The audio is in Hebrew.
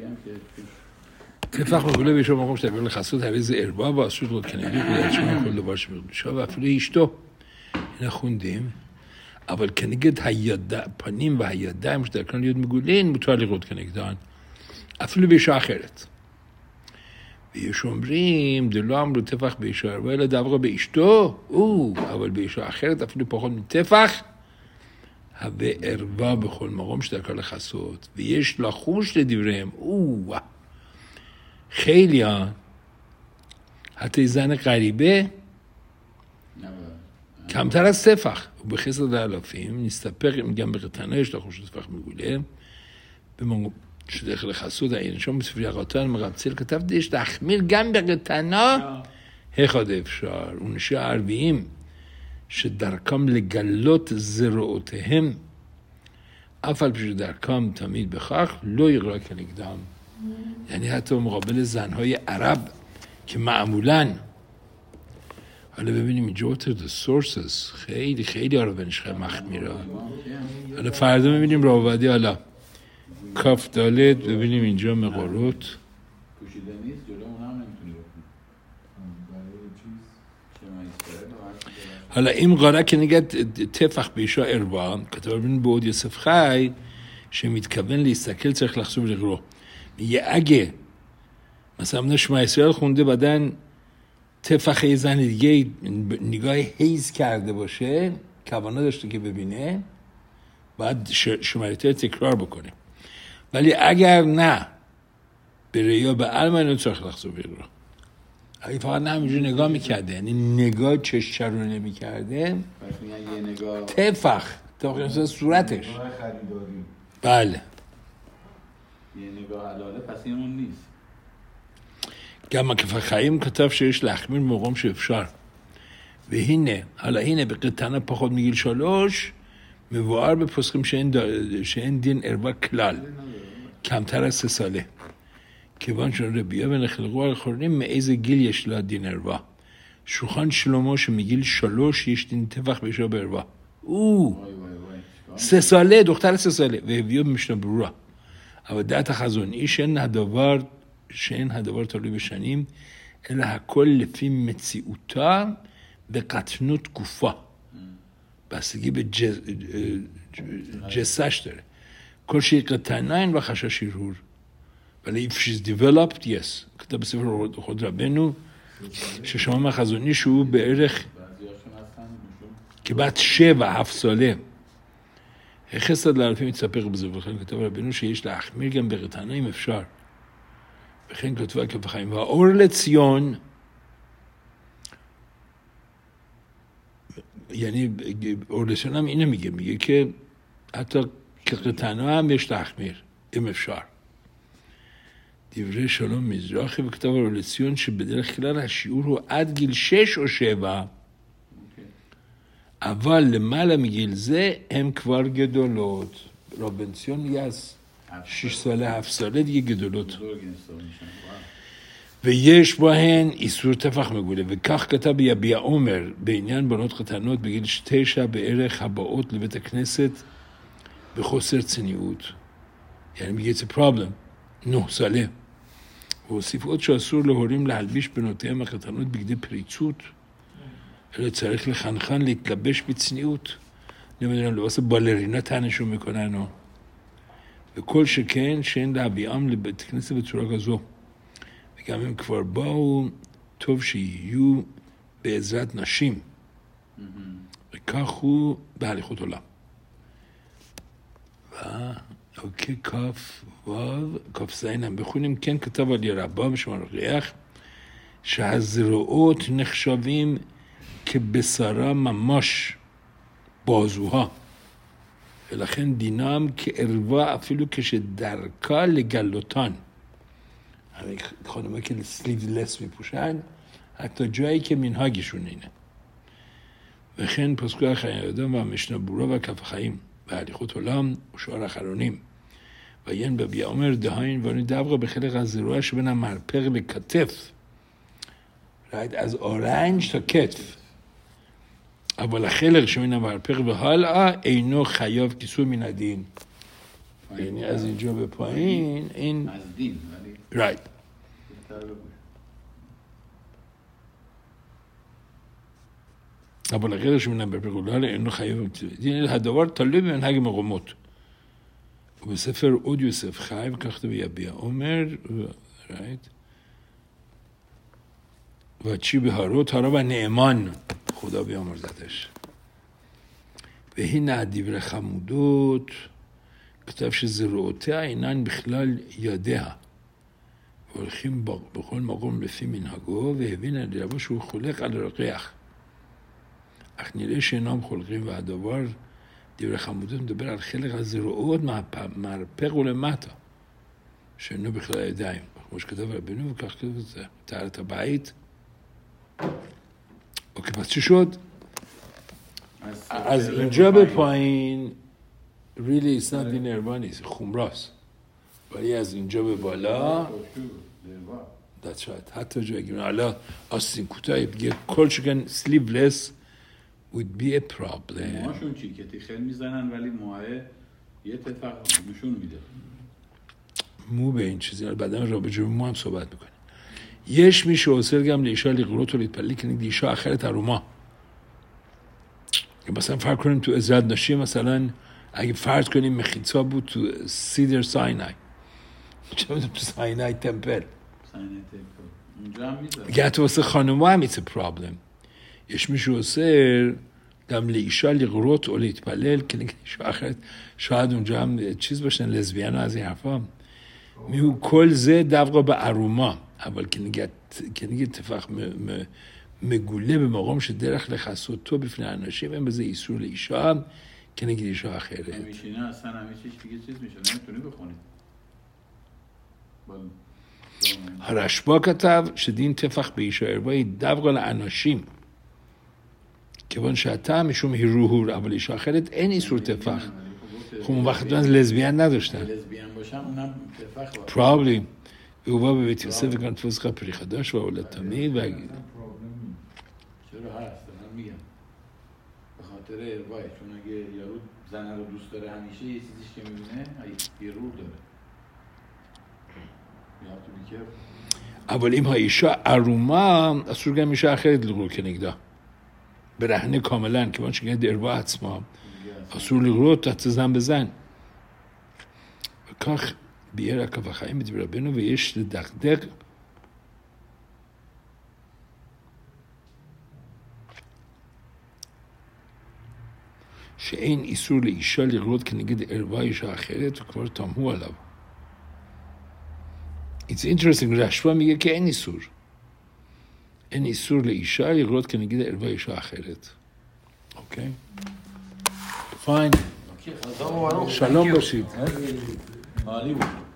טפח מגולה בישו מקום שתעביר לחסות, הרי זה ערווה ועשו לו כנגד כדי שמונה כל דבר שבקדושה, ואפילו אשתו. הנה חונדים, אבל כנגד הפנים והידיים שדרכן להיות מגולין, מותר לראות כנגדן, אפילו באישה אחרת. ויש אומרים, דלא אמרו טפח באישה ערווה, אלא דווקא באשתו, אבל באישה אחרת, אפילו פחות מטפח, הווה ערווה בכל מקום שדרכן לחסות, ויש לחוש לדבריהם, חיליה, התיזן קריבה, כמתר הספח, ובחסד האלפים, נסתפר גם בקטנה, יש לחוש לטפח מגולה, שדרך לחסות, אין שם בספרי הרתן, מרב ציל, כתבתי, יש להחמיר גם בקטנה, אחד אפשר, ונשי הערביים, שדרכם לגלות זרועותיהם, אף על פי שדרכם תמיד בכך, לא יראה כנגדם. یعنی حتی مقابل زنهای عرب که معمولاً حالا ببینیم اینجا what are the sources خیلی خیلی آرابنش خیلی مخمیره حالا فردا ببینیم راوبدی حالا کاف دالت ببینیم اینجا مقاروت حالا این قراره که نگه تفخ بیشا عروا כתוב בבן בעוד יוסף חי שמתכוון להסתכל צריך לחשוב לגרו میگه اگه مثلا شما اسرائیل خونده بعدن طفخ یه زن دیگه نگاه حیز کرده باشه کوانا داشته که ببینه باید شماریته تکرار بکنه ولی اگر نه به ریا به علم اینو چرخ لحظه بگره اگه فقط نه همینجور نگاه میکرده یعنی نگاه چشم چرونه میکرده طفخ طفخ صورتش بله یه نگاه علاله پس این اون نیست גם הכף החיים כתב שיש להחמיר מרום שאפשר והנה, הנה בקטנה פחות מגיל 3 מבואר בפוסקים שאין דין ערווה כלל כמתר 3 סאלה כיוון שרבי אבן החלקו על אחרונים מאיזה גיל יש לה דין ערווה שולחן שלמה שמגיל 3 יש דין טפח באישה בערווה 3 סאלה דוכתר 3 סאלה והביאו במשנה ברורה אבל דעת החזון איש שאין הדבר תלוי בשנים, אלא הכל לפי מציאותה בקטנות תקופה. בהשיגי בג'סש דרה. כל שהיא קטנה אין בה חשש הרהור. אבל if she's developed, yes. כתב בספר חוד רבנו, ששמע מהחזון איש שהוא בערך כבת 7 הפסולה. חסד לאלפים יתספר בזה, וכן כתב רבנו שיש להחמיר גם בקטנה אם אפשר. וכן כתבה כף החיים, והאור לציון, یعنی אור לציון هم اینه میگه که حتی کقطنا هم יש להחמיר, אם אפשר. דברי שלום מזרחי וכתב אור לציון שבדרך כלל השיעור הוא עד גיל 6 או 7, אבל למעלה מגיל זה הם כבר גדולות. רבן ציון میگه از 6 ساله 7 ساله دیگه גדולות. ויש בהן איסור טפח מגולה, וכך כתב יביע עומר בעניין בנות חתנות בגיל 9 בערך הבאות לבית הכנסת בחוסר צניעות. يعني بيجي it's a problem. 9 ساله. והוסיף עוד שאסור להורים להלביש בנותיהם החתנות בגדי פריצות, אלא צריך לחנכן להתלבש בצניעות. נמידרם לבס בלרינה תענשו מכוננו. וכל שכן שאין להביאם לבית כנסת בצורה כזו. וגם הם כבר באו, טוב שיהיו בעזרת נשים. וכך הוא בהליכות עולם. אוקיי, כף וו, כף זיינם. בכונים כן כתב על ירבה בשמר ריח, שהזרועות נחשבים כבשרה ממש בזוהה. ולכן דינם כערווה אפילו כשדרכה לגלותן. אני יכול לומר כסליבלס מפושן, حتی جایی که منهاگشون اینه. וכן פסקו החיים האדם והמשנה ברורה והכף החיים, בהליכות עולם ושאר אחרונים. ועיין בביע אומר דהין ואני דווקא בחלק הזרוע שבין המרפק לכתף. אז אורנג' تا כתף. אבל החלק שמן המרפק והלאה אינו חייב כיסוי מן הדין. یعنی از اینجا به پایین این از دین ولی right بهتر بگو. אבל غيرش من بقولها لانه خايف دين الهدوار طلب من حاجه مقومات وبسفر اود يوسف خايف كخته يبيا عمر right و چی به هاروت هارا و نعمان خدا بیامرزتش به این عدیبر خمودوت כתב שזרועותיה אינן בכלל ידיה והולכים בכל מקום לפי מנהגו והבין על רבו שהוא חולק על רוקח אך נראה שאינם חולקים והדבר דברי חמודות מדבר על חלק הזרועות מהרפק ולמטה שאינו בכלל הידיים כמו שכתב רבנו וכך כתב את זה תארת הבית אוקיי פס ששות אז اینجا به پایین really it's not in Nirvana, خمراست ولی از اینجا به بالا that's right حتی جا اگه حالا آستین کوتاه بگه کلشگن sleeveless would be a problem موهاشون چی که تیخل میزنن ولی موهای یه اتفاق نشون میده مو به این چیزی بعدم رابطه مو هم صحبت میکنه یش میشه وصلگم لیشا لیقروت و لیتپلی کنید لیشا آخرت اروما مثلا فرق کنیم تو ازرد ناشی مثلا اگه فرض کنیم مخیطا بود تو سیدر ساینای چه میدونم تو ساینای تمپل اونجا هم میذاره اگه حتی واسه خانوما هم it's a problem یش میشه واسه دم لیشا لیقروت و لیتپلل کنید آخرت شاید اونجا هم چیز باشن لزبیان از این حرفا میگو کل زه دفقا به اروما اول که نگه اتفاق مگوله به مقامش درخ لخصوت تو بفنه اناشی و بزه ایسور لیشا هم که نگه لیشا آخره میشینه اصلا همه چیش دیگه چیز میشه نمیتونی بخونید הרשב"א כתב שדין טפח באישה ערווה דווקא לאנשים כיוון שהטעם משום הרהור אבל אישה אחרת אין איסור טפח خب اون وقت لزبیان نداشتن لزبیان باشن اونم طفق probably והובא בבית יוסף וגם תפוס פרי חדש והולד תמיד چرا هست من میگم به خاطر اروای چون اگه یارو زن رو دوست داره همیشه یه چیزیش که میبینه یه روح داره אבל אם האישה ערומה אסור גם אישה אחרת לגרור כנגדה ברהנה کاملا כיוון שגד ערווה עצמה אסור לגרור תחת זן בזן וכך ביאר הקו החיים בדברי רבנו ויש לדקדק שאין איסור לאישה לגרות כנגד ערווה אישה אחרת וכבר תמהו עליו. It's interesting, רשב"א میگه که אין איסור. אין איסור לאישה לגרות כנגד ערווה אישה אחרת. אוקיי? פיין. שלום בashid. عالی بود